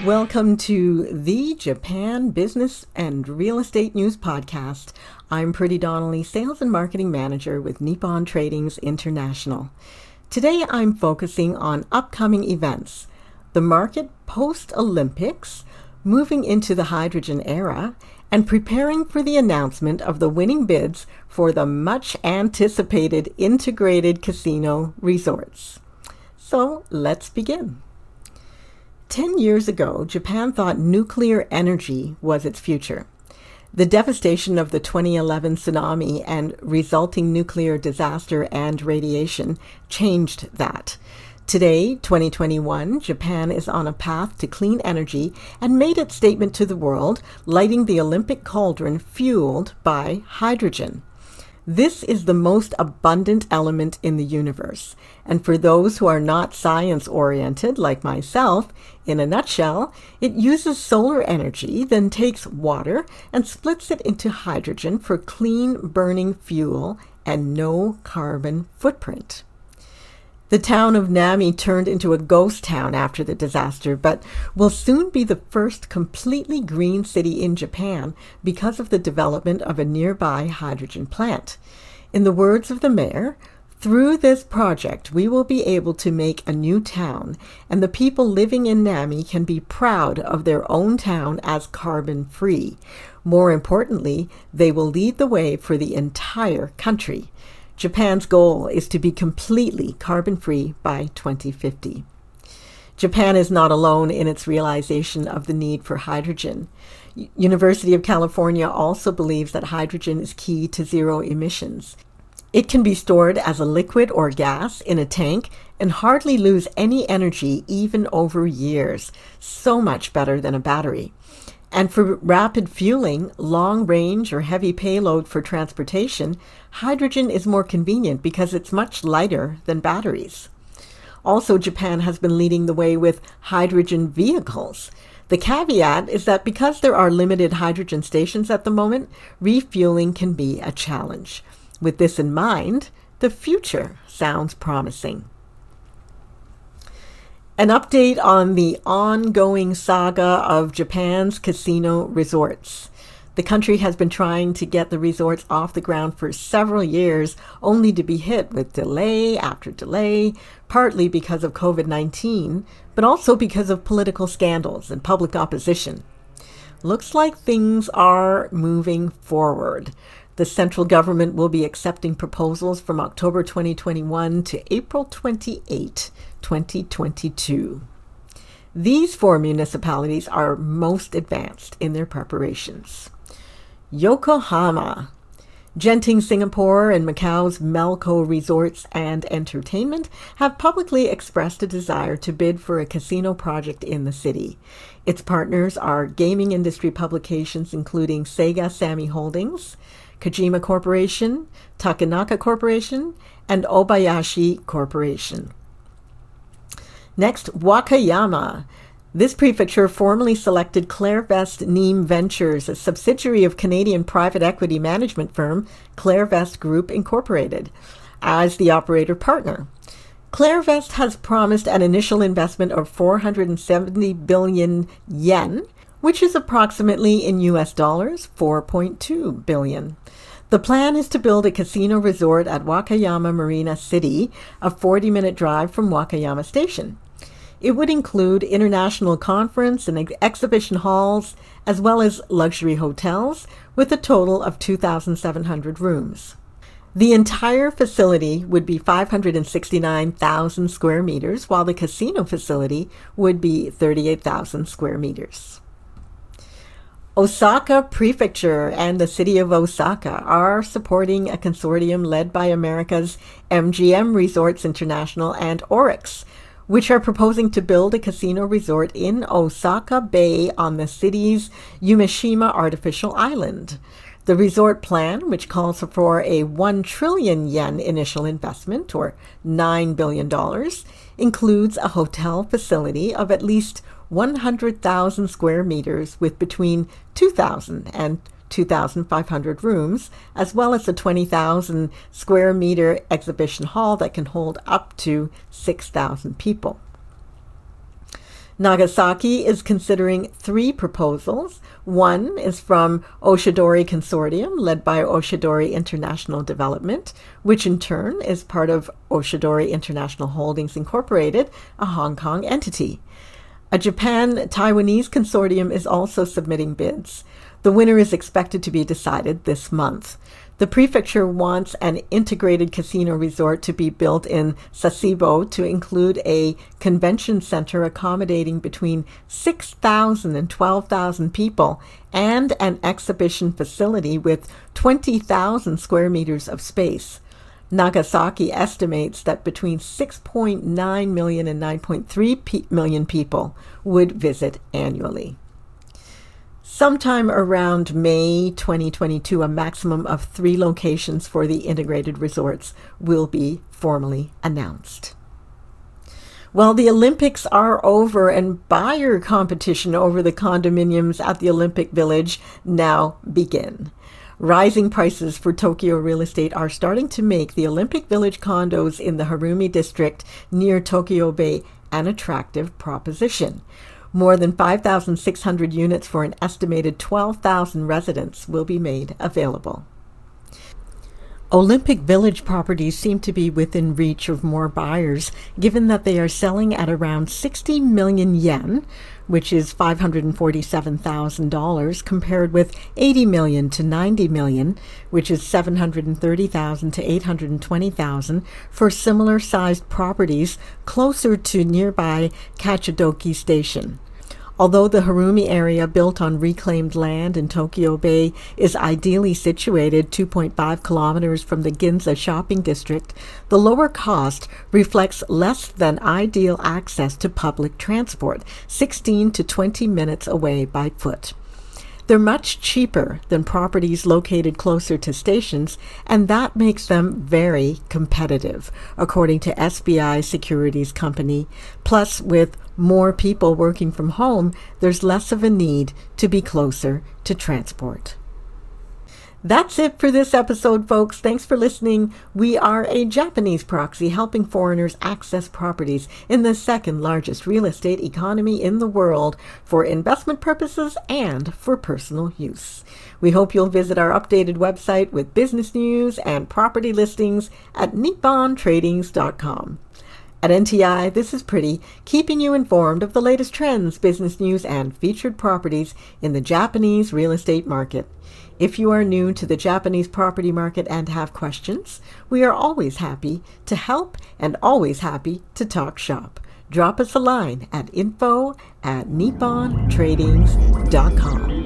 Welcome to the Japan Business and Real Estate News Podcast. I'm Pretty Donnelly, Sales and Marketing Manager with Nippon Tradings International. Today I'm focusing on upcoming events, the market post-Olympics, moving into the hydrogen era, and preparing for the announcement of the winning bids for the much-anticipated integrated casino resorts. So let's begin. 10 years ago, Japan thought nuclear energy was its future. The devastation of the 2011 tsunami and resulting nuclear disaster and radiation changed that. Today, 2021, Japan is on a path to clean energy and made its statement to the world, lighting the Olympic cauldron fueled by hydrogen. This is the most abundant element in the universe, and for those who are not science-oriented like myself, in a nutshell, it uses solar energy, then takes water and splits it into hydrogen for clean burning fuel and no carbon footprint. The town of Nami turned into a ghost town after the disaster, but will soon be the first completely green city in Japan because of the development of a nearby hydrogen plant. In the words of the mayor, through this project, we will be able to make a new town, and the people living in Nami can be proud of their own town as carbon-free. More importantly, they will lead the way for the entire country. Japan's goal is to be completely carbon-free by 2050. Japan is not alone in its realization of the need for hydrogen. University of California also believes that hydrogen is key to zero emissions. It can be stored as a liquid or gas in a tank and hardly lose any energy even over years, so much better than a battery. And for rapid fueling, long range or heavy payload for transportation, hydrogen is more convenient because it's much lighter than batteries. Also, Japan has been leading the way with hydrogen vehicles. The caveat is that because there are limited hydrogen stations at the moment, refueling can be a challenge. With this in mind, the future sounds promising. An update on the ongoing saga of Japan's casino resorts. The country has been trying to get the resorts off the ground for several years, only to be hit with delay after delay, partly because of COVID-19, but also because of political scandals and public opposition. Looks like things are moving forward. The central government will be accepting proposals from October 2021 to April 28, 2022. These 4 municipalities are most advanced in their preparations. Yokohama. Genting Singapore and Macau's Melco Resorts and Entertainment have publicly expressed a desire to bid for a casino project in the city. Its partners are gaming industry publications including Sega Sammy Holdings, Kojima Corporation, Takenaka Corporation, and Obayashi Corporation. Next, Wakayama. This prefecture formally selected Clairvest Neem Ventures, a subsidiary of Canadian private equity management firm Clairvest Group Incorporated, as the operator partner. Clairvest has promised an initial investment of 470 billion yen, which is approximately in US dollars 4.2 billion. The plan is to build a casino resort at Wakayama Marina City, a 40-minute drive from Wakayama Station. It would include international conference and exhibition halls, as well as luxury hotels, with a total of 2,700 rooms. The entire facility would be 569,000 square meters, while the casino facility would be 38,000 square meters. Osaka Prefecture and the city of Osaka are supporting a consortium led by America's MGM Resorts International and Orix, which are proposing to build a casino resort in Osaka Bay on the city's Umeshima Artificial Island. The resort plan, which calls for a 1 trillion yen initial investment, or $9 billion, includes a hotel facility of at least 100,000 square meters with between 2,000 and 2,500 rooms, as well as a 20,000 square meter exhibition hall that can hold up to 6,000 people. Nagasaki is considering 3 proposals. One is from Oshidori Consortium, led by Oshidori International Development, which in turn is part of Oshidori International Holdings Incorporated, a Hong Kong entity. A Japan-Taiwanese consortium is also submitting bids. The winner is expected to be decided this month. The prefecture wants an integrated casino resort to be built in Sasebo to include a convention center accommodating between 6,000 and 12,000 people and an exhibition facility with 20,000 square meters of space. Nagasaki estimates that between 6.9 million and 9.3 million people would visit annually. Sometime around May 2022, a maximum of 3 locations for the integrated resorts will be formally announced. Well, the Olympics are over and buyer competition over the condominiums at the Olympic Village now begin. Rising prices for Tokyo real estate are starting to make the Olympic Village condos in the Harumi district near Tokyo Bay an attractive proposition. More than 5,600 units for an estimated 12,000 residents will be made available. Olympic Village properties seem to be within reach of more buyers, given that they are selling at around 60 million yen, which is $547,000, compared with 80 million to 90 million, which is 730,000 to 820,000, for similar-sized properties closer to nearby Kachidoki Station. Although the Harumi area, built on reclaimed land in Tokyo Bay, is ideally situated 2.5 kilometers from the Ginza shopping district, the lower cost reflects less than ideal access to public transport, 16 to 20 minutes away by foot. They're much cheaper than properties located closer to stations, and that makes them very competitive, according to SBI Securities Company. Plus, with more people working from home, there's less of a need to be closer to transport. That's it for this episode, folks. Thanks for listening. We are a Japanese proxy helping foreigners access properties in the second largest real estate economy in the world for investment purposes and for personal use. We hope you'll visit our updated website with business news and property listings at nippontradings.com. At NTI, this is Pretty, keeping you informed of the latest trends, business news, and featured properties in the Japanese real estate market. If you are new to the Japanese property market and have questions, we are always happy to help and always happy to talk shop. Drop us a line at info@nippontradings.com.